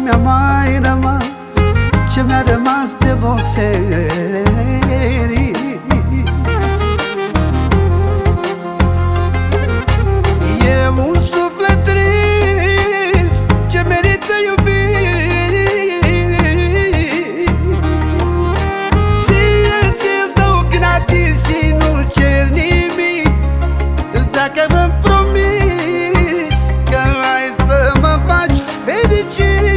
mi-a mai rămas, ce mi-a rămas de vă oferi. E un suflet trist ce merită iubire. Ție-ți-l dau gratis și nu cer nimic, dacă vă promiți că ai să mă faci fericit.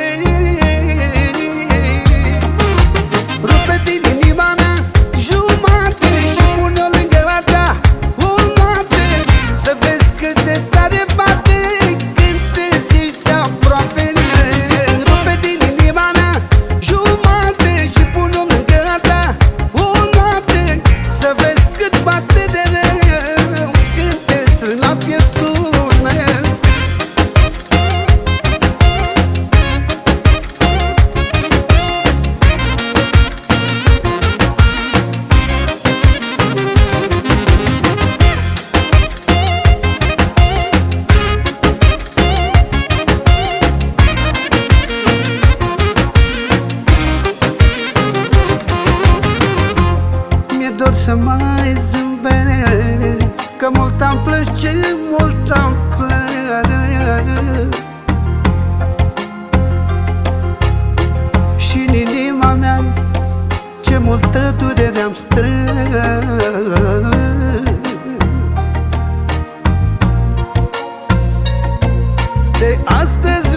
Rupe din inima mea jumate și pune-o lângă a ta o noapte, să vezi cât de tare bate când te simți aproape. Rupe din inima mea jumate și pune-o lângă a ta o noapte, să vezi cât bate de rău când te strâng la pieptul meu. Mi-e dor să mai zâmbesc, că mult am plâns, ce mult am plâns. Și în inima mea ce multă durere am strâns. De astăzi